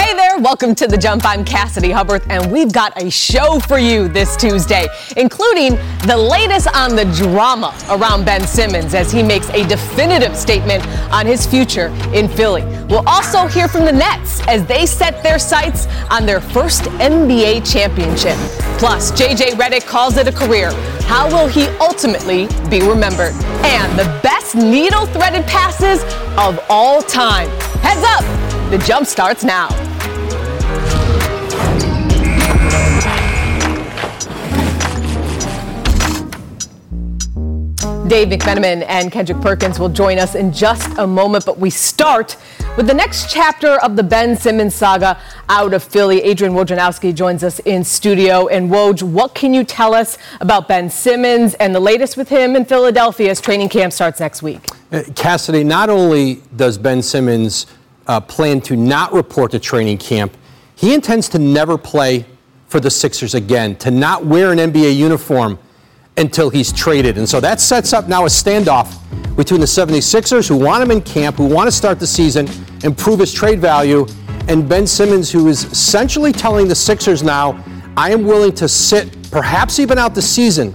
Hey there, welcome to The Jump. I'm Cassidy Hubbard, and we've got a show for you this Tuesday, including the latest on the drama around Ben Simmons as he makes a definitive statement on his future in Philly. We'll also hear from the Nets as they set their sights on their first NBA championship. Plus, JJ Redick calls it a career. How will he ultimately be remembered? And the best needle-threaded passes of all time. Heads up, The Jump starts now. Dave McMenamin and Kendrick Perkins will join us in just a moment, but we start with the next chapter of the Ben Simmons saga out of Philly. Adrian Wojnarowski joins us in studio. And Woj, what can you tell us about Ben Simmons and the latest with him in Philadelphia as training camp starts next week? Cassidy, not only does Ben Simmons plan to not report to training camp, he intends to never play for the Sixers again, to not wear an NBA uniform until he's traded. And so that sets up now a standoff between the 76ers, who want him in camp, who want to start the season, improve his trade value, and Ben Simmons, who is essentially telling the Sixers now, I am willing to sit perhaps even out the season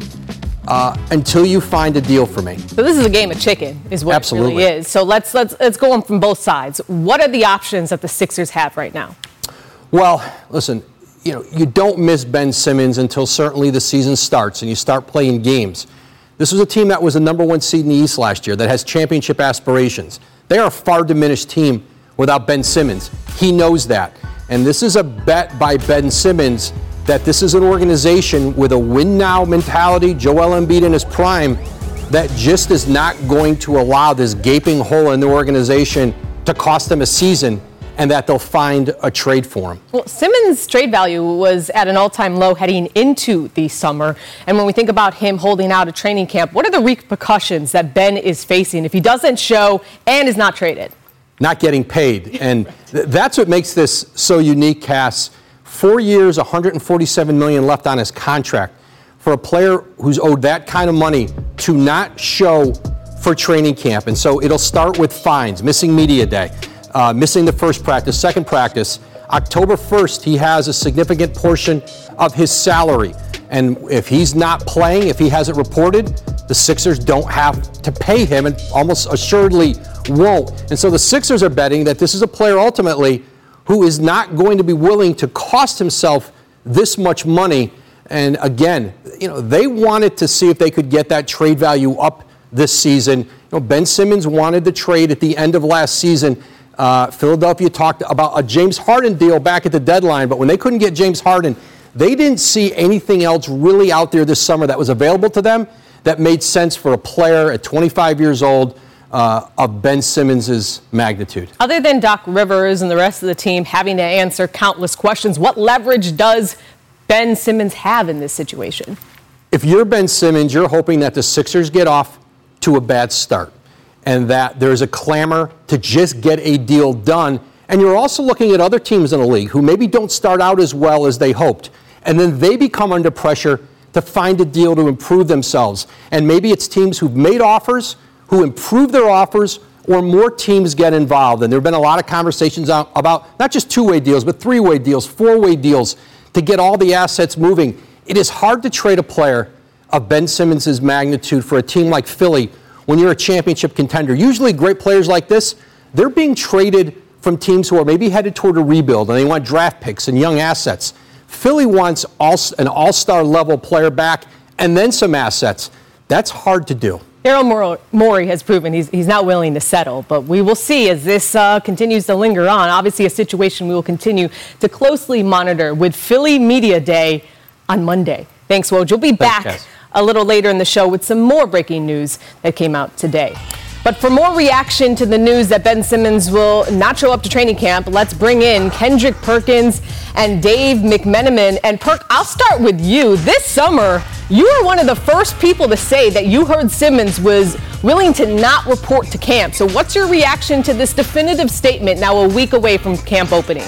until you find a deal for me. So this is a game of chicken, is what Absolutely. It really is. So let's go on from both sides. What are the options that the Sixers have right now? Well, listen, you don't miss Ben Simmons until certainly the season starts and you start playing games. This was a team that was the number one seed in the East last year that has championship aspirations. They are a far diminished team without Ben Simmons. He knows that. And this is a bet by Ben Simmons that this is an organization with a win-now mentality, Joel Embiid in his prime, that just is not going to allow this gaping hole in the organization to cost them a season, and that they'll find a trade for him. Well, Simmons' trade value was at an all-time low heading into the summer. And when we think about him holding out at training camp, what are the repercussions that Ben is facing if he doesn't show and is not traded? Not getting paid. And that's what makes this so unique, Cass. 4 years, $147 million left on his contract. For a player who's owed that kind of money to not show for training camp. And so it'll start with fines, missing media day. Missing the first practice, second practice. October 1st, he has a significant portion of his salary. And if he's not playing, if he hasn't reported, the Sixers don't have to pay him and almost assuredly won't. And so the Sixers are betting that this is a player ultimately who is not going to be willing to cost himself this much money. And again, they wanted to see if they could get that trade value up this season. Ben Simmons wanted the trade at the end of last season. Philadelphia talked about a James Harden deal back at the deadline, but when they couldn't get James Harden, they didn't see anything else really out there this summer that was available to them that made sense for a player at 25 years old of Ben Simmons' magnitude. Other than Doc Rivers and the rest of the team having to answer countless questions, what leverage does Ben Simmons have in this situation? If you're Ben Simmons, you're hoping that the Sixers get off to a bad start, and that there's a clamor to just get a deal done. And you're also looking at other teams in the league who maybe don't start out as well as they hoped, and then they become under pressure to find a deal to improve themselves. And maybe it's teams who've made offers, who improve their offers, or more teams get involved. And there have been a lot of conversations about not just two-way deals, but three-way deals, four-way deals to get all the assets moving. It is hard to trade a player of Ben Simmons' magnitude for a team like Philly when you're a championship contender. Usually great players like this, they're being traded from teams who are maybe headed toward a rebuild and they want draft picks and young assets. Philly wants an all-star level player back and then some assets. That's hard to do. Daryl Morey has proven he's not willing to settle, but we will see as this continues to linger on. Obviously a situation we will continue to closely monitor with Philly Media Day on Monday. Thanks, Woj. You'll be back a little later in the show with some more breaking news that came out today. But for more reaction to the news that Ben Simmons will not show up to training camp, let's bring in Kendrick Perkins and Dave McMenamin. And Perk, I'll start with you. This summer, you were one of the first people to say that you heard Simmons was willing to not report to camp. So what's your reaction to this definitive statement now a week away from camp opening?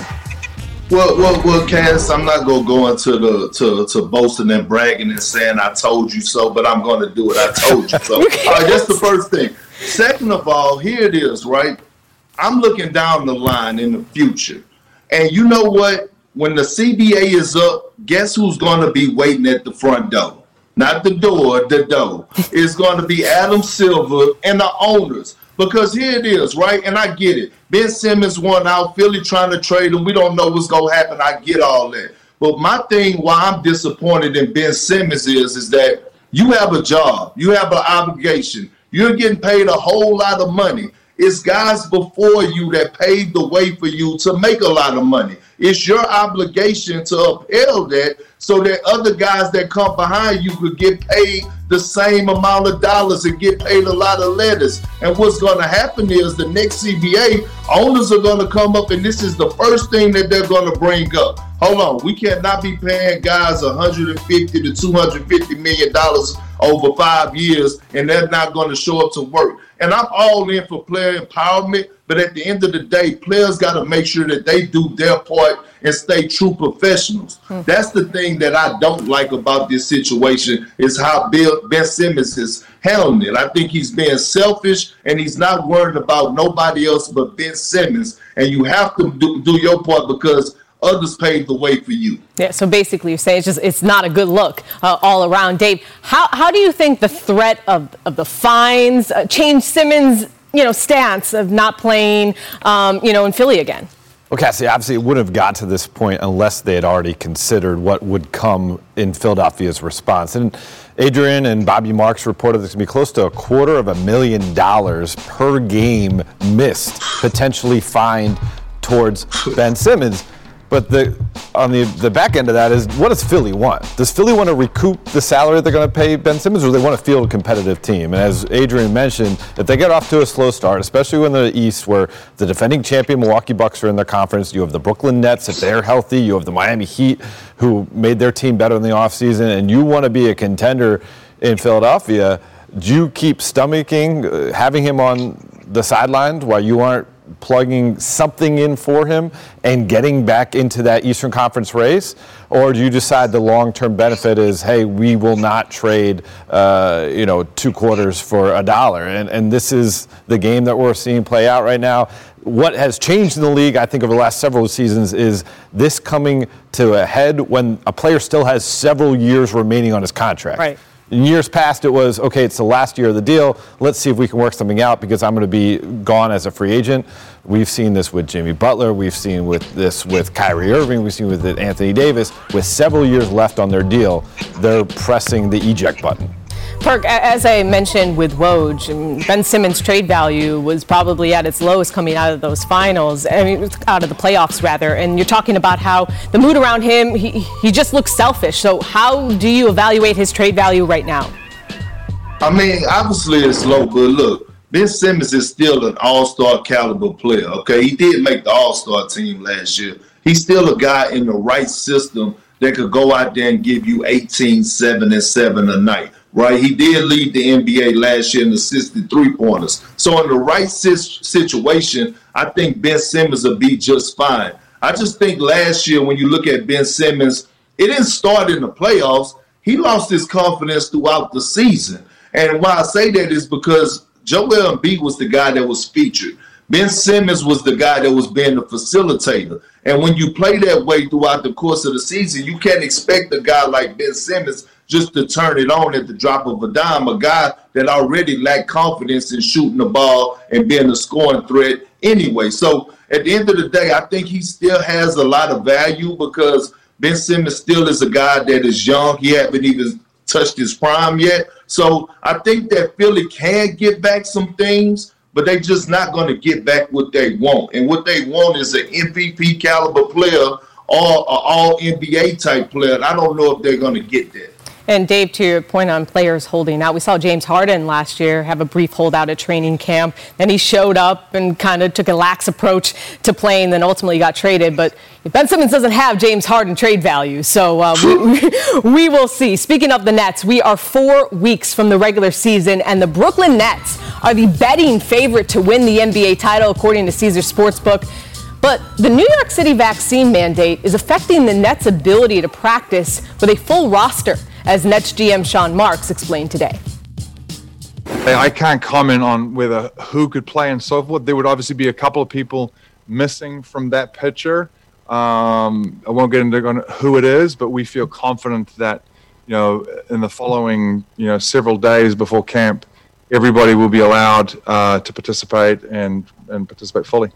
Well, Cass, I'm not gonna go into to boasting and bragging and saying I told you so, but I'm gonna do it. I told you so. All right, that's the first thing. Second of all, here it is, right? I'm looking down the line in the future. And you know what? When the CBA is up, guess who's going to be waiting at the front door? Not the door, the door. It's going to be Adam Silver and the owners. Because here it is, right? And I get it. Ben Simmons won out. Philly trying to trade him. We don't know what's going to happen. I get all that. But my thing, why I'm disappointed in Ben Simmons is that you have a job. You have an obligation. You're getting paid a whole lot of money. It's guys before you that paved the way for you to make a lot of money. It's your obligation to upheld that so that other guys that come behind you could get paid the same amount of dollars and get paid a lot of letters. And what's going to happen is the next CBA, owners are going to come up, and this is the first thing that they're going to bring up. Hold on, we cannot be paying guys $150 to $250 million over 5 years, and they're not going to show up to work. And I'm all in for player empowerment, but at the end of the day, players got to make sure that they do their part and stay true professionals. That's the thing that I don't like about this situation is how Ben Simmons is handling it. I think he's being selfish, and he's not worried about nobody else but Ben Simmons. And you have to do your part because others paved the way for you. Yeah, so basically you're saying it's not a good look all around. Dave, how do you think the threat of the fines changed Simmons' stance of not playing in Philly again? Well, Cassie, obviously it wouldn't have got to this point unless they had already considered what would come in Philadelphia's response. And Adrian and Bobby Marks reported there's going to be close to $250,000 per game missed, potentially fined towards Ben Simmons. But on the back end of that is, what does Philly want? Does Philly want to recoup the salary they're going to pay Ben Simmons, or do they want to field a competitive team? And as Adrian mentioned, if they get off to a slow start, especially in the East where the defending champion Milwaukee Bucks are in their conference, you have the Brooklyn Nets, if they're healthy, you have the Miami Heat who made their team better in the offseason, and you want to be a contender in Philadelphia, do you keep stomaching having him on the sidelines while you aren't plugging something in for him and getting back into that Eastern Conference race? Or do you decide the long-term benefit is, hey, we will not trade, 2 quarters for $1? And this is the game that we're seeing play out right now. What has changed in the league, I think, over the last several seasons is this coming to a head when a player still has several years remaining on his contract. Right. In years past, it was, okay, it's the last year of the deal. Let's see if we can work something out because I'm going to be gone as a free agent. We've seen this with Jimmy Butler. We've seen this with Kyrie Irving. We've seen with Anthony Davis. With several years left on their deal, they're pressing the eject button. Perk, as I mentioned with Woj, Ben Simmons' trade value was probably at its lowest coming out of those finals, out of the playoffs rather. And you're talking about how the mood around him, he just looks selfish. So how do you evaluate his trade value right now? I mean, obviously it's low, but look, Ben Simmons is still an all-star caliber player, okay? He did make the all-star team last year. He's still a guy in the right system that could go out there and give you 18, 7, and 7 a night. Right, he did lead the NBA last year in assisted three-pointers. So in the right situation, I think Ben Simmons will be just fine. I just think last year when you look at Ben Simmons, it didn't start in the playoffs. He lost his confidence throughout the season. And why I say that is because Joel Embiid was the guy that was featured. Ben Simmons was the guy that was being the facilitator. And when you play that way throughout the course of the season, you can't expect a guy like Ben Simmons just to turn it on at the drop of a dime, a guy that already lacked confidence in shooting the ball and being a scoring threat anyway. So at the end of the day, I think he still has a lot of value because Ben Simmons still is a guy that is young. He hasn't even touched his prime yet. So I think that Philly can get back some things, but they're just not going to get back what they want. And what they want is an MVP caliber player or an all-NBA type player. And I don't know if they're going to get that. And Dave, to your point on players holding out, we saw James Harden last year have a brief holdout at training camp. Then he showed up and kind of took a lax approach to playing, then ultimately got traded. But Ben Simmons doesn't have James Harden trade value, so we will see. Speaking of the Nets, we are 4 weeks from the regular season, and the Brooklyn Nets are the betting favorite to win the NBA title, according to Caesars Sportsbook. But the New York City vaccine mandate is affecting the Nets' ability to practice with a full roster, as Nets GM Sean Marks explained today. I can't comment on whether who could play and so forth. There would obviously be a couple of people missing from that picture. I won't get into who it is, but we feel confident that, in the following, several days before camp, everybody will be allowed to participate and participate fully.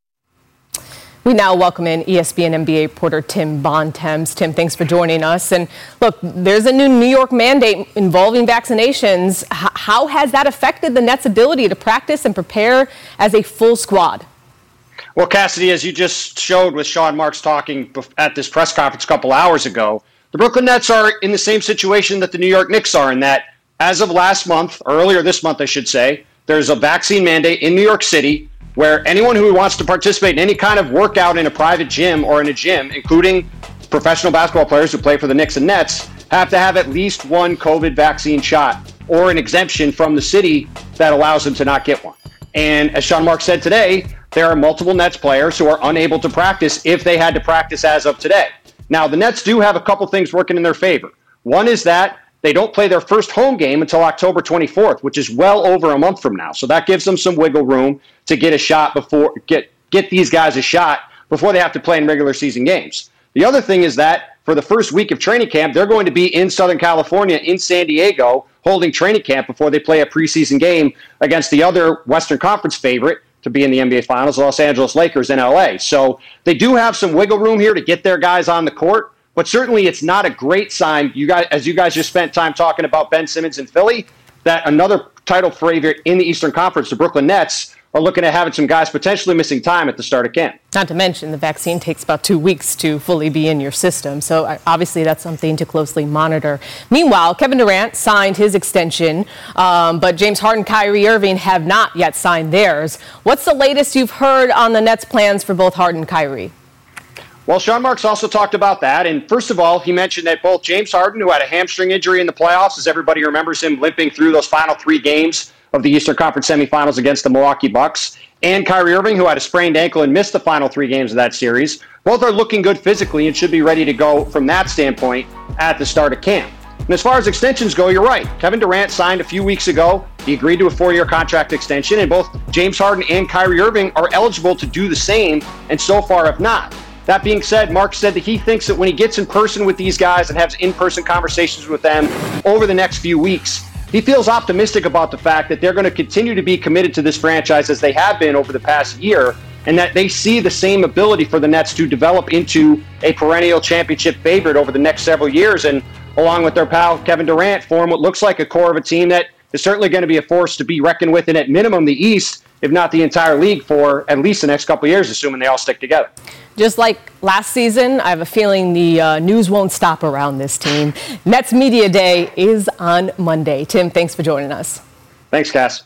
We now welcome in ESPN NBA reporter Tim Bontemps. Tim, thanks for joining us. And look, there's a new New York mandate involving vaccinations. How has that affected the Nets' ability to practice and prepare as a full squad? Well, Cassidy, as you just showed with Sean Marks talking at this press conference a couple hours ago, the Brooklyn Nets are in the same situation that the New York Knicks are, in that as of last month, or earlier this month, I should say, there's a vaccine mandate in New York City where anyone who wants to participate in any kind of workout in a private gym or in a gym, including professional basketball players who play for the Knicks and Nets, have to have at least one COVID vaccine shot or an exemption from the city that allows them to not get one. And as Sean Marks said today, there are multiple Nets players who are unable to practice if they had to practice as of today. Now, the Nets do have a couple things working in their favor. One is that they don't play their first home game until October 24th, which is well over a month from now. So that gives them some wiggle room to get a shot get these guys a shot before they have to play in regular season games. The other thing is that for the first week of training camp, they're going to be in Southern California, in San Diego, holding training camp before they play a preseason game against the other Western Conference favorite to be in the NBA Finals, Los Angeles Lakers in LA. So they do have some wiggle room here to get their guys on the court. But certainly it's not a great sign, as you guys just spent time talking about Ben Simmons in Philly, that another title favorite in the Eastern Conference, the Brooklyn Nets, are looking at having some guys potentially missing time at the start of camp. Not to mention the vaccine takes about 2 weeks to fully be in your system. So obviously that's something to closely monitor. Meanwhile, Kevin Durant signed his extension, but James Harden and Kyrie Irving have not yet signed theirs. What's the latest you've heard on the Nets' plans for both Harden and Kyrie? Well, Sean Marks also talked about that. And first of all, he mentioned that both James Harden, who had a hamstring injury in the playoffs, as everybody remembers him limping through those final 3 games of the Eastern Conference semifinals against the Milwaukee Bucks, and Kyrie Irving, who had a sprained ankle and missed the final 3 games of that series, both are looking good physically and should be ready to go from that standpoint at the start of camp. And as far as extensions go, you're right. Kevin Durant signed a few weeks ago. He agreed to a 4-year contract extension, and both James Harden and Kyrie Irving are eligible to do the same, and so far have not. That being said, Mark said that he thinks that when he gets in person with these guys and has in-person conversations with them over the next few weeks, he feels optimistic about the fact that they're going to continue to be committed to this franchise as they have been over the past year, and that they see the same ability for the Nets to develop into a perennial championship favorite over the next several years, and along with their pal Kevin Durant, form what looks like a core of a team that is certainly going to be a force to be reckoned with in, at minimum, the East, if not the entire league, for at least the next couple of years, assuming they all stick together. Just like last season, I have a feeling the news won't stop around this team. Nets Media Day is on Monday. Tim, thanks for joining us. Thanks, Cass.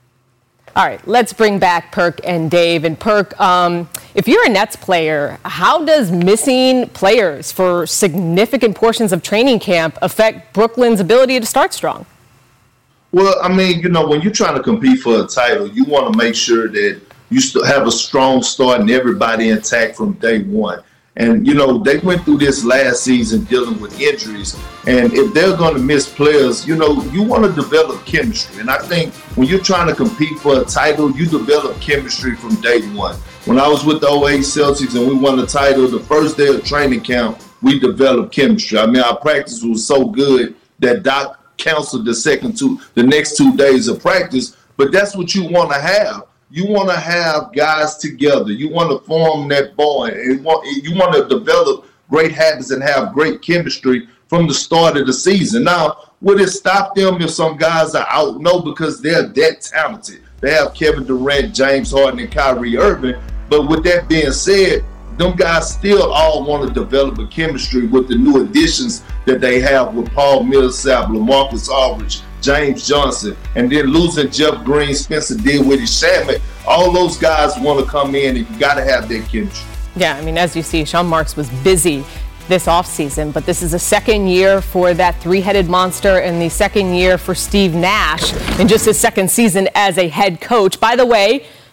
All right, let's bring back Perk and Dave. And Perk, if you're a Nets player, how does missing players for significant portions of training camp affect Brooklyn's ability to start strong? Well, I mean, when you're trying to compete for a title, you want to make sure that you still have a strong start and everybody intact from day one. And, they went through this last season dealing with injuries. And if they're going to miss players, you want to develop chemistry. And I think when you're trying to compete for a title, you develop chemistry from day one. When I was with the 08 Celtics and we won the title, the first day of training camp, we developed chemistry. I mean, our practice was so good that Doc canceled the next 2 days of practice. But that's what you want to have. You want to have guys together. You want to form that bond. You want to develop great habits and have great chemistry from the start of the season. Now, would it stop them if some guys are out? No, because they're that talented. They have Kevin Durant, James Harden, and Kyrie Irving. But with that being said, them guys still all want to develop a chemistry with the new additions that they have with Paul Millsap, LaMarcus Aldridge, James Johnson, and then losing Jeff Green, Spencer Dinwiddie, Shamet. All those guys want to come in, and you got to have that chemistry. Yeah, I mean, as you see, Sean Marks was busy this offseason, but this is the second year for that three-headed monster and the second year for Steve Nash in just his second season as a head coach. By the way,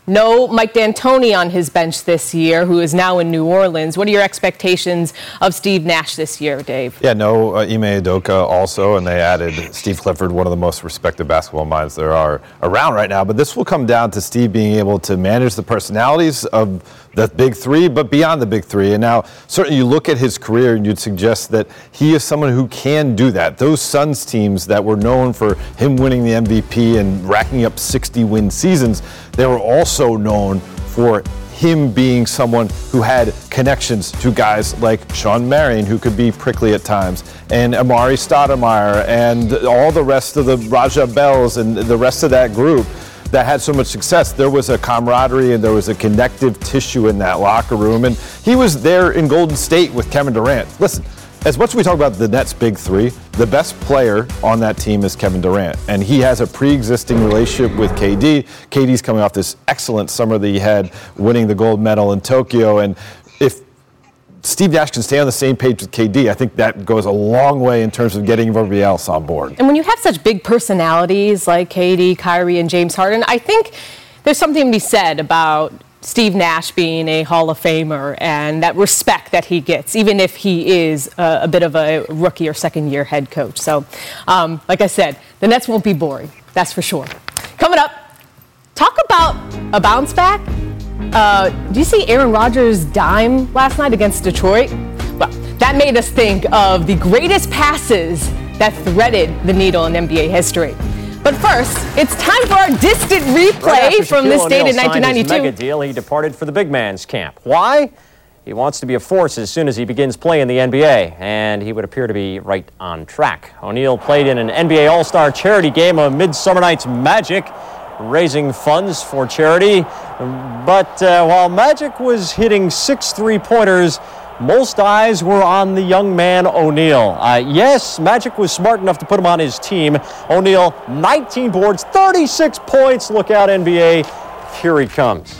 No Mike D'Antoni on his bench this year, who is now in New Orleans. What are your expectations of Steve Nash this year, Dave? Yeah, no Ime Udoka also, and they added Steve Clifford, one of the most respected basketball minds there are around right now. But this will come down to Steve being able to manage the personalities of the big three, but beyond the big three. And now, certainly you look at his career and you'd suggest that he is someone who can do that. Those Suns teams that were known for him winning the MVP and racking up 60-win seasons, they were also known for him being someone who had connections to guys like Shawn Marion, who could be prickly at times, and Amari Stoudemire, and all the rest of the Raja Bells and the rest of that group that had so much success. There was a camaraderie and there was a connective tissue in that locker room. And he was there in Golden State with Kevin Durant. Listen, as much as we talk about the Nets' big three, the best player on that team is Kevin Durant. And he has a pre-existing relationship with KD. KD's coming off this excellent summer that he had, winning the gold medal in Tokyo. And if Steve Nash can stay on the same page with KD, I think that goes a long way in terms of getting everybody else on board. And when you have such big personalities like KD, Kyrie, and James Harden, I think there's something to be said about Steve Nash being a Hall of Famer and that respect that he gets, even if he is a bit of a rookie or second-year head coach. So, like I said, the Nets won't be boring, that's for sure. Coming up, talk about a bounce back. Do you see Aaron Rodgers' dime last night against Detroit? Well, that made us think of the greatest passes that threaded the needle in NBA history. But first, it's time for our distant replay from this date in 1992. Mega deal, he departed for the big man's camp. Why? He wants to be a force as soon as he begins playing the NBA, and he would appear to be right on track. O'Neal played in an NBA All-Star charity game of Midsummer Night's Magic, raising funds for charity. But while Magic was hitting 6 3-pointers, most eyes were on the young man O'Neal. Yes, Magic was smart enough to put him on his team. O'Neal, 19 boards, 36 points. Look out, NBA. Here he comes.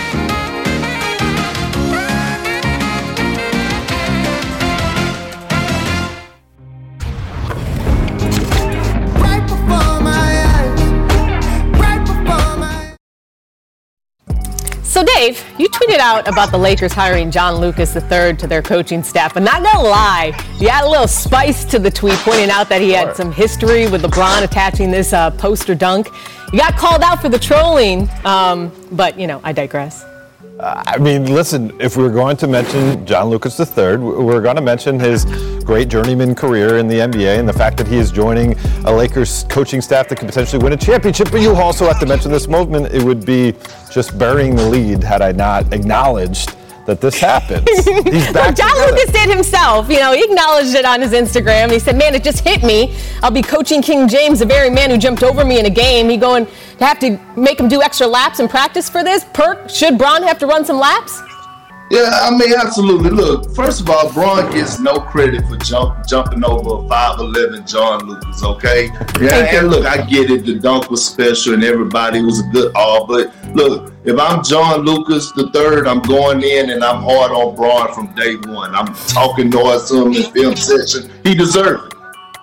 So, Dave, you tweeted out about the Lakers hiring John Lucas III to their coaching staff, but not gonna lie, you add a little spice to the tweet, pointing out that he had some history with LeBron attaching this poster dunk. You got called out for the trolling, but, you know, I digress. I mean, listen, if we're going to mention John Lucas III, we're going to mention his great journeyman career in the NBA and the fact that he is joining a Lakers coaching staff that could potentially win a championship. But you also have to mention this moment. It would be just burying the lead had I not acknowledged that this happens. He's back John Lucas did himself. You know, he acknowledged it on his Instagram. He said, man, it just hit me. I'll be coaching King James, the very man who jumped over me in a game. He going to have to make him do extra laps in practice for this? Should Bron have to run some laps? Yeah, I mean, absolutely. Look, first of all, Bron gets no credit for jumping over 5'11" John Lucas, okay? Yeah, and look, I get it. The dunk was special and everybody was a good all. But look, if I'm John Lucas III, I'm going in and I'm hard on Bron from day one. I'm talking noise to him in film session. He deserved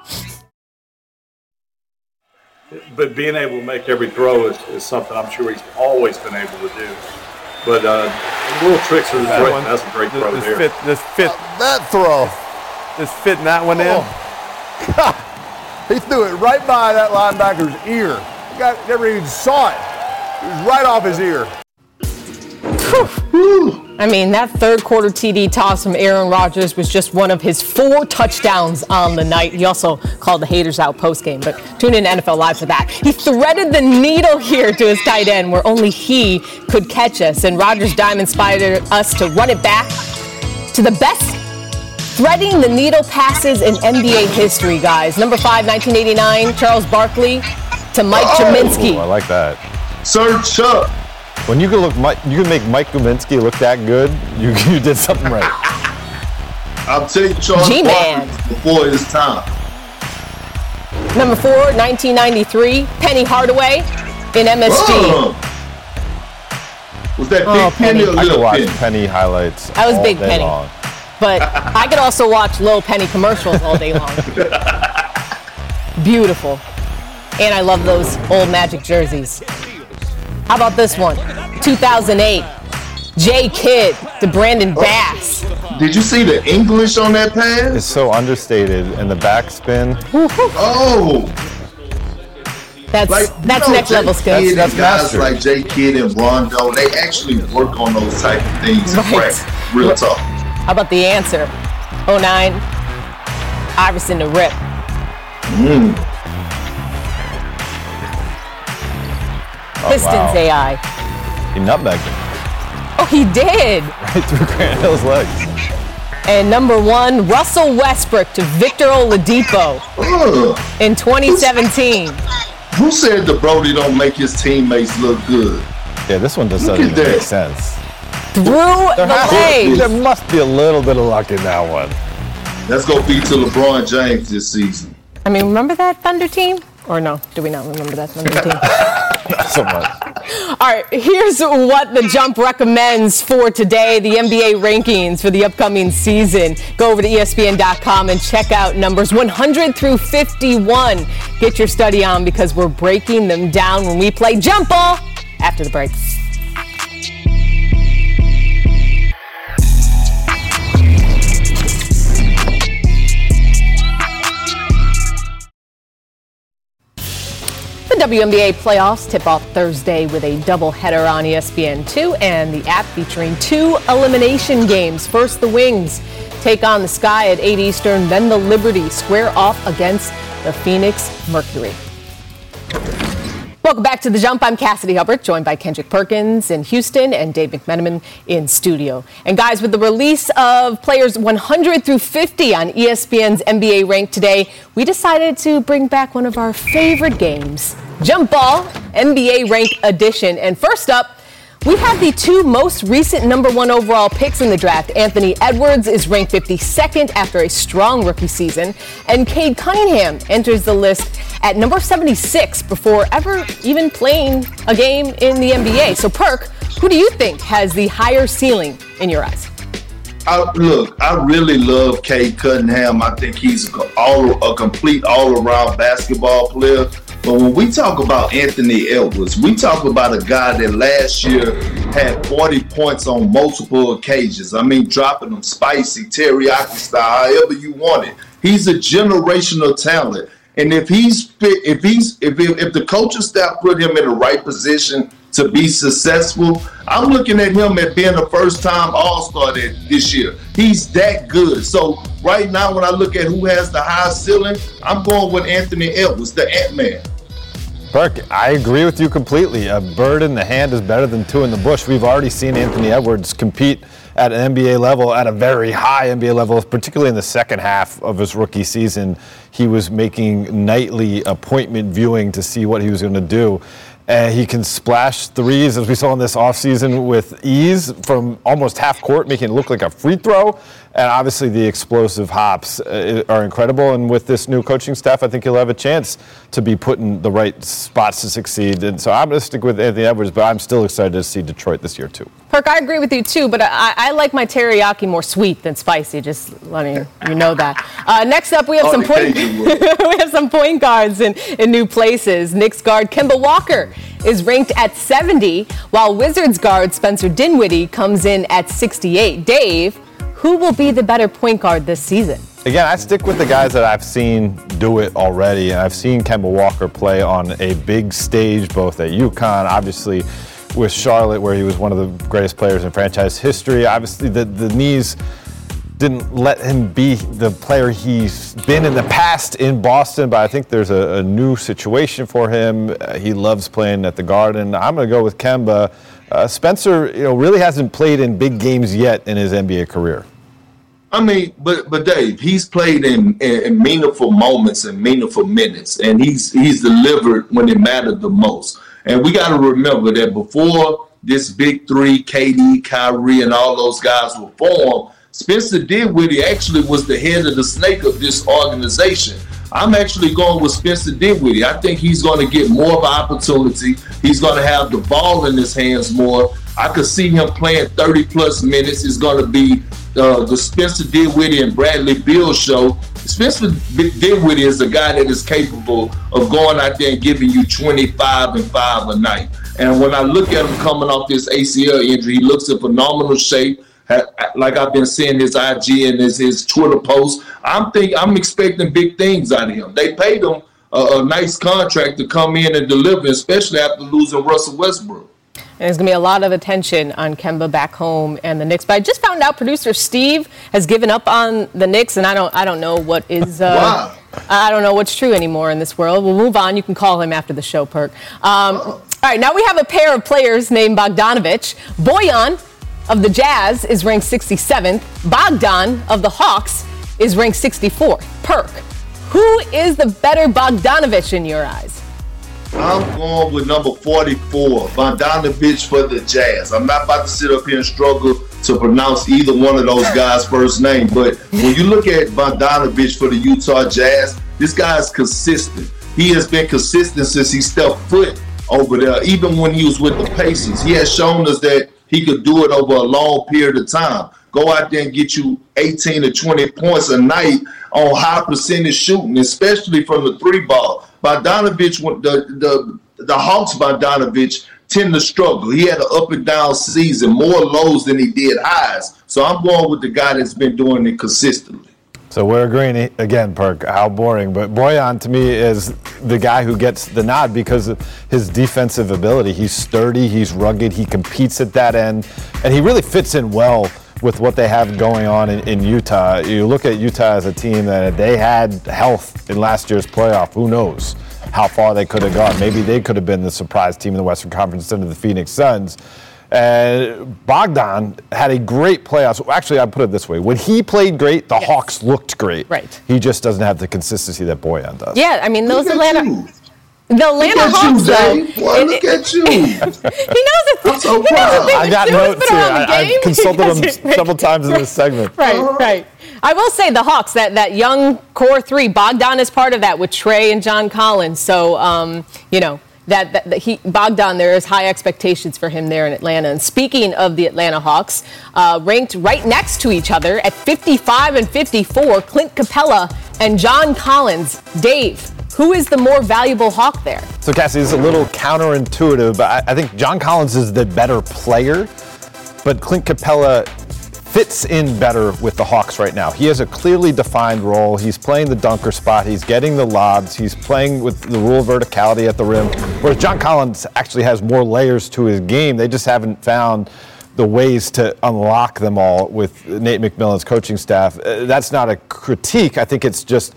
it. But being able to make every throw is something I'm sure he's always been able to do. But little tricks of the throw. That's a great throw there. That throw. Just fitting that one in. God, he threw it right by that linebacker's ear. The guy never even saw it. It was right off his ear. I mean, that third quarter TD toss from Aaron Rodgers was just one of his 4 touchdowns on the night. He also called the haters out post-game, but tune in to NFL Live for that. He threaded the needle here to his tight end where only he could catch us, and Rodgers' dime inspired us to run it back to the best threading the needle passes in NBA history, guys. Number 5, 1989, Charles Barkley to Mike Gminski. I like that. Sir Chuck. When you can make Mike Gminski look that good, you did something right. I'll tell you, Charles Barkley before his time. Number 4, 1993, Penny Hardaway in MSG. Was that Big Penny or I could Little watch Penny? Penny highlights. That was all Big day Penny. long. But I could also watch Lil Penny commercials all day long. Beautiful. And I love those old Magic jerseys. How about this one? 2008. Jay Kidd to Brandon Bass. Did you see the English on that pass? It's so understated, and the backspin. Oh. That's next level skills. That's guys mastery. like Jay Kidd and Rondo, they actually work on those type of things in practice. Real talk. How about the answer? 09, Iverson to Rip. Pistons AI. He nutmegged him. Oh, he did. Right through Grant Hill's legs. And number 1, Russell Westbrook to Victor Oladipo in 2017. Who said the Brody don't make his teammates look good? Yeah, this one doesn't even make sense. Through the legs. There must be a little bit of luck in that one. Let's go be to LeBron James this season. I mean, remember that Thunder team? Or no, do we not remember that Thunder team? Not so much. All right, here's what the Jump recommends for today, the NBA rankings for the upcoming season. Go over to ESPN.com and check out numbers 100 through 51. Get your study on because we're breaking them down when we play Jump Ball after the break. The WNBA playoffs tip off Thursday with a doubleheader on ESPN2 and the app featuring 2 elimination games. First, the Wings take on the Sky at 8 Eastern, then the Liberty square off against the Phoenix Mercury. Welcome back to The Jump. I'm Cassidy Hubbard, joined by Kendrick Perkins in Houston and Dave McMenamin in studio. And guys, with the release of players 100 through 50 on ESPN's NBA Rank today, we decided to bring back one of our favorite games, Jump Ball NBA Rank Edition. And first up, we have the 2 most recent number 1 overall picks in the draft. Anthony Edwards is ranked 52nd after a strong rookie season, and Cade Cunningham enters the list at number 76 before ever even playing a game in the NBA. So, Perk, who do you think has the higher ceiling in your eyes? Look, I really love Cade Cunningham. I think he's a complete all-around basketball player. But when we talk about Anthony Edwards, we talk about a guy that last year had 40 points on multiple occasions. I mean, dropping them spicy, teriyaki style, however you want it. He's a generational talent. And if the coaching staff put him in the right position to be successful, I'm looking at him as being a first-time All-Star this year. He's that good. So right now, when I look at who has the highest ceiling, I'm going with Anthony Edwards, the Ant-Man. Burke, I agree with you completely. A bird in the hand is better than 2 in the bush. We've already seen Anthony Edwards compete at an NBA level, at a very high NBA level, particularly in the second half of his rookie season. He was making nightly appointment viewing to see what he was going to do. He can splash threes, as we saw in this offseason, with ease from almost half court, making it look like a free throw. And obviously the explosive hops are incredible. And with this new coaching staff, I think he'll have a chance to be put in the right spots to succeed. And so I'm going to stick with Anthony Edwards, but I'm still excited to see Detroit this year, too. Perk, I agree with you, too, but I like my teriyaki more sweet than spicy, just letting you know that. Next up, we have some point guards in new places. Knicks guard Kemba Walker is ranked at 70, while Wizards guard Spencer Dinwiddie comes in at 68. Dave, who will be the better point guard this season? Again, I stick with the guys that I've seen do it already. I've seen Kemba Walker play on a big stage, both at UConn, obviously with Charlotte, where he was one of the greatest players in franchise history. Obviously, the knees didn't let him be the player he's been in the past in Boston, but I think there's a new situation for him. He loves playing at the Garden. I'm going to go with Kemba. Spencer, really hasn't played in big games yet in his NBA career. I mean, but Dave, he's played in meaningful moments and meaningful minutes, and he's delivered when it mattered the most. And we got to remember that before this big three, KD, Kyrie, and all those guys were formed, Spencer Dinwiddie actually was the head of the snake of this organization. I'm actually going with Spencer Dinwiddie. I think he's going to get more of an opportunity. He's going to have the ball in his hands more. I could see him playing 30-plus minutes. It's going to be the Spencer Dinwiddie and Bradley Beal show. Spencer Dinwiddie is a guy that is capable of going out there and giving you 25 and 5 a night. And when I look at him coming off this ACL injury, he looks in phenomenal shape. Like I've been seeing his IG and his Twitter posts, I'm expecting big things out of him. They paid him a nice contract to come in and deliver, especially after losing Russell Westbrook. And there's going to be a lot of attention on Kemba back home and the Knicks. But I just found out producer Steve has given up on the Knicks, and I don't know what is. Wow. I don't know what's true anymore in this world. We'll move on. You can call him after the show, Perk. All right, now we have a pair of players named Bogdanovich. Bojan of the Jazz is ranked 67th. Bogdan of the Hawks is ranked 64th. Perk, who is the better Bogdanovich in your eyes? I'm going with number 44, Bogdanovich for the Jazz. I'm not about to sit up here and struggle to pronounce either one of those guys' first name, but when you look at Bogdanovich for the Utah Jazz, this guy is consistent. He has been consistent since he stepped foot over there, even when he was with the Pacers. He has shown us that he could do it over a long period of time. Go out there and get you 18 to 20 points a night on high percentage shooting, especially from the three ball. Bogdanovich, the Hawks Bogdanovich tend to struggle. He had an up and down season, more lows than he did highs. So I'm going with the guy that's been doing it consistently. So we're agreeing again, Perk, how boring. But Bojan, to me, is the guy who gets the nod because of his defensive ability. He's sturdy, he's rugged, he competes at that end, and he really fits in well with what they have going on in Utah. You look at Utah as a team that they had health in last year's playoff. Who knows how far they could have gone. Maybe they could have been the surprise team in the Western Conference instead of the Phoenix Suns. Bogdan had a great playoffs. Actually, I put it this way. When he played great, the Hawks looked great. Right. He just doesn't have the consistency that Bojan does. Yeah, I mean, those Atlanta Hawks, though. Look at you. He knows it. I'm so proud. I got notes here. I've consulted him several times in this segment. Right. I will say the Hawks, that young core three, Bogdan is part of that with Trey and John Collins. So, Bogdan, there is high expectations for him there in Atlanta. And speaking of the Atlanta Hawks, ranked right next to each other at 55 and 54, Clint Capella and John Collins. Dave, who is the more valuable Hawk there? So, Cassie, this is a little counterintuitive, but I think John Collins is the better player, but Clint Capella fits in better with the Hawks right now. He has a clearly defined role. He's playing the dunker spot. He's getting the lobs. He's playing with the rule of verticality at the rim, whereas John Collins actually has more layers to his game. They just haven't found the ways to unlock them all with Nate McMillan's coaching staff. That's not a critique. I think it's just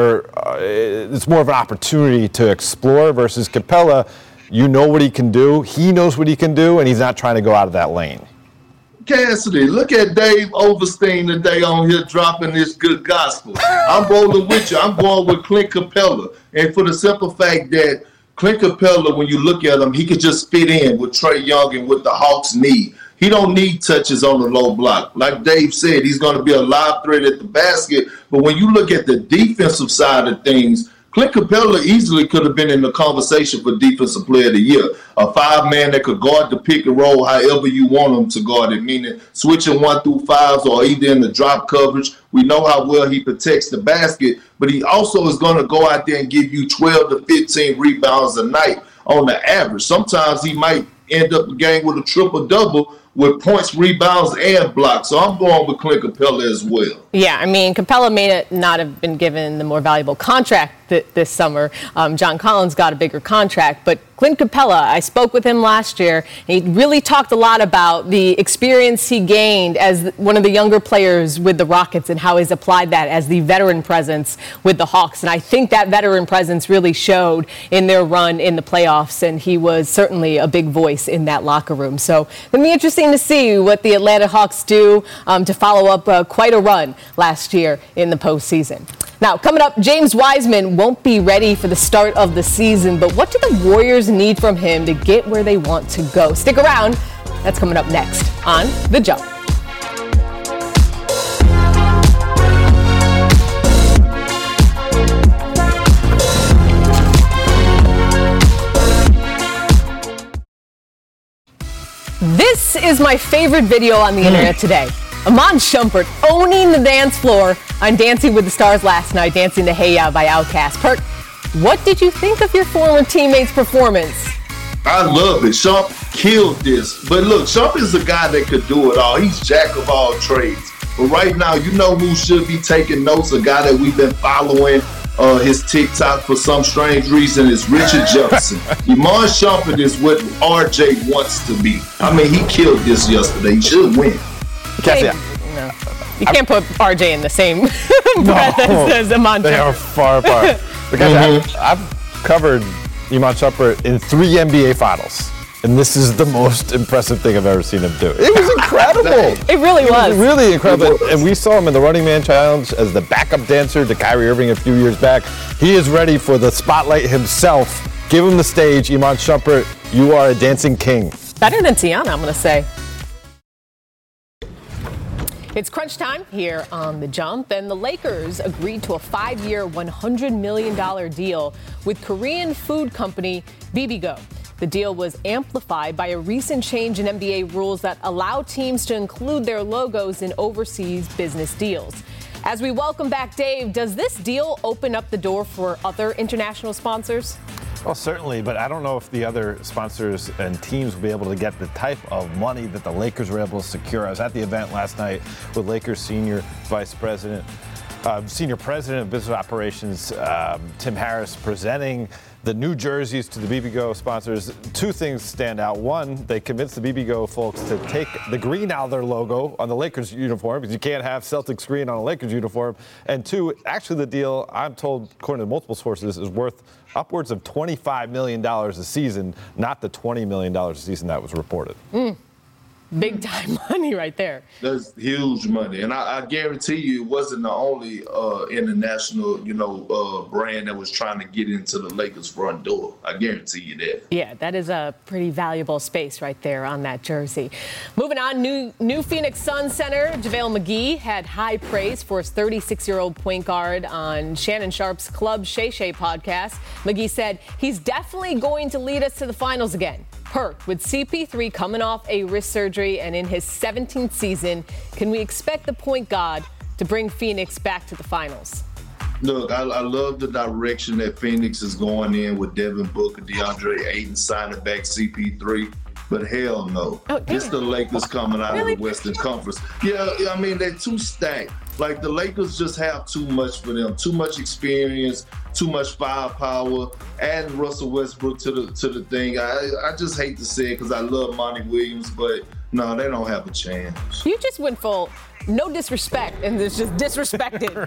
it's more of an opportunity to explore versus Capella. You know what he can do. He knows what he can do, and he's not trying to go out of that lane. Cassidy, look at Dave Overstein today on here dropping this good gospel. I'm rolling with you. I'm going with Clint Capella. And for the simple fact that Clint Capella, when you look at him, he could just fit in with Trae Young and what the Hawks need. He don't need touches on the low block. Like Dave said, he's going to be a live threat at the basket. But when you look at the defensive side of things, Clint Capella easily could have been in the conversation for Defensive Player of the Year. A five-man that could guard the pick and roll however you want him to guard it, meaning switching 1 through 5s or either in the drop coverage. We know how well he protects the basket, but he also is going to go out there and give you 12 to 15 rebounds a night on the average. Sometimes he might end up the game with a triple-double with points, rebounds, and blocks. So I'm going with Clint Capella as well. Yeah, I mean, Capella may not have been given the more valuable contract this summer. John Collins got a bigger contract, but Clint Capella, I spoke with him last year, and he really talked a lot about the experience he gained as one of the younger players with the Rockets and how he's applied that as the veteran presence with the Hawks. And I think that veteran presence really showed in their run in the playoffs, and he was certainly a big voice in that locker room. So it'll be interesting to see what the Atlanta Hawks do to follow up quite a run last year in the postseason. Now, coming up, James Wiseman won't be ready for the start of the season, but what do the Warriors need from him to get where they want to go? Stick around. That's coming up next on The Jump. This is my favorite video on the internet today. Iman Shumpert owning the dance floor on Dancing with the Stars last night, dancing to Hey Ya by Outkast. Perk, what did you think of your former teammate's performance? I love it. Shump killed this. But look, Shump is a guy that could do it all. He's jack of all trades. But right now, you know who should be taking notes? A guy that we've been following his TikTok for some strange reason is Richard Jefferson. Iman Shumpert is what RJ wants to be. I mean, he killed this yesterday. He should win. You can't put RJ in the same breath as Iman Shumpert. They are far apart. Because I've covered Iman Shumpert in 3 NBA finals. And this is the most impressive thing I've ever seen him do. It was incredible. It really was. Really incredible. And we saw him in the Running Man Challenge as the backup dancer to Kyrie Irving a few years back. He is ready for the spotlight himself. Give him the stage, Iman Shumpert. You are a dancing king. Better than Tiana, I'm going to say. It's crunch time here on The Jump, and the Lakers agreed to a 5-year, $100 million deal with Korean food company Bibigo. The deal was amplified by a recent change in NBA rules that allow teams to include their logos in overseas business deals. As we welcome back Dave, does this deal open up the door for other international sponsors? Well, certainly, but I don't know if the other sponsors and teams will be able to get the type of money that the Lakers were able to secure. I was at the event last night with Lakers senior president of business operations, Tim Harris, presenting the new jerseys to the Bibigo sponsors. 2 things stand out. One, they convinced the Bibigo folks to take the green out of their logo on the Lakers uniform, because you can't have Celtics green on a Lakers uniform. And 2, actually the deal, I'm told, according to multiple sources, is worth upwards of $25 million a season, not the $20 million a season that was reported. Big time money right there. That's huge money. And I guarantee you it wasn't the only international, brand that was trying to get into the Lakers front door. I guarantee you that. Yeah, that is a pretty valuable space right there on that jersey. Moving on, new Phoenix Suns center JaVale McGee had high praise for his 36-year-old point guard on Shannon Sharp's Club Shay Shay podcast. McGee said he's definitely going to lead us to the finals again. Perk, with CP3 coming off a wrist surgery and in his 17th season, can we expect the point guard to bring Phoenix back to the finals? Look, I love the direction that Phoenix is going in with Devin Booker, DeAndre Ayton signing back CP3. But hell no. It's the Lakers coming out of the Western Conference. Yeah, I mean, they're too stacked. Like, the Lakers just have too much for them. Too much experience, too much firepower, adding Russell Westbrook to the thing. I just hate to say it because I love Monty Williams, but no, they don't have a chance. You just went full no disrespect, and it's just disrespected.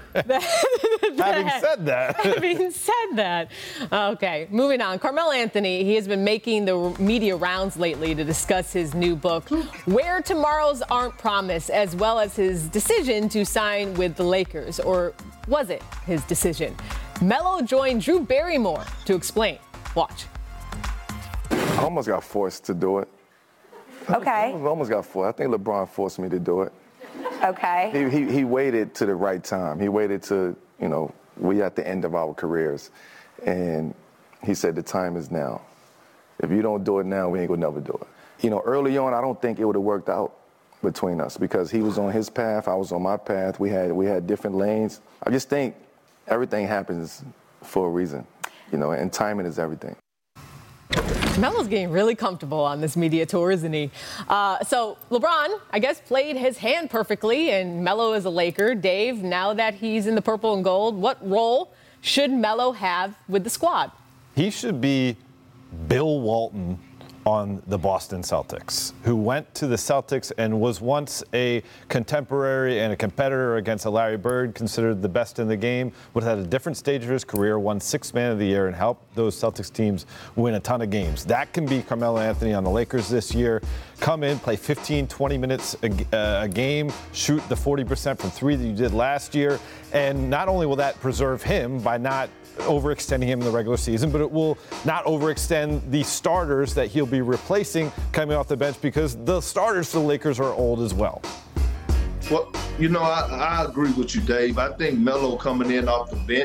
Having said that. Okay, moving on. Carmelo Anthony, he has been making the media rounds lately to discuss his new book, Where Tomorrows Aren't Promised, as well as his decision to sign with the Lakers. Or was it his decision? Melo joined Drew Barrymore to explain. Watch. I almost got forced to do it. Okay. I almost got forced. I think LeBron forced me to do it. Okay. He waited to the right time. He waited to, we at the end of our careers. And he said, the time is now. If you don't do it now, we ain't gonna never do it. Early on, I don't think it would have worked out between us because he was on his path, I was on my path. We had different lanes. I just think everything happens for a reason, and timing is everything. Melo's getting really comfortable on this media tour, isn't he? So LeBron, I guess, played his hand perfectly, and Melo is a Laker. Dave, now that he's in the purple and gold, what role should Melo have with the squad? He should be Bill Walton on the Boston Celtics, who went to the Celtics and was once a contemporary and a competitor against a Larry Bird, considered the best in the game, would have had a different stage of his career, won 6th Man of the Year, and helped those Celtics teams win a ton of games. That can be Carmelo Anthony on the Lakers this year. Come in, play 15, 20 minutes a game, shoot the 40% from 3 that you did last year, and not only will that preserve him by not overextending him in the regular season, but it will not overextend the starters that he'll be replacing coming off the bench because the starters for the Lakers are old as well. Well, I agree with you, Dave. I think Melo coming in off the bench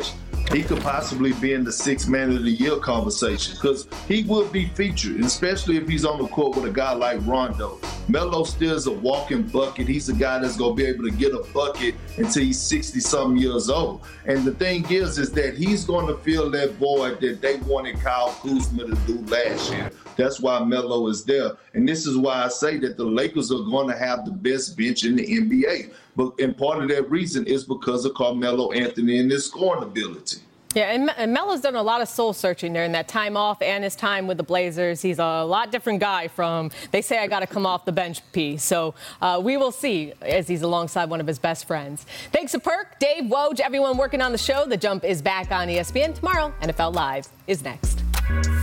he could possibly be in the sixth man of the year conversation because he will be featured, especially if he's on the court with a guy like Rondo. Melo still is a walking bucket. He's a guy that's going to be able to get a bucket until he's 60-something years old. And the thing is that he's going to fill that void that they wanted Kyle Kuzma to do last year. That's why Melo is there. And this is why I say that the Lakers are going to have the best bench in the NBA. And part of that reason is because of Carmelo Anthony and his scoring ability. Yeah, and Melo's done a lot of soul searching during that time off and his time with the Blazers. He's a lot different guy from, they say I got to come off the bench piece. So we will see as he's alongside one of his best friends. Thanks to Perk, Dave, Woj, everyone working on the show. The Jump is back on ESPN tomorrow. NFL Live is next.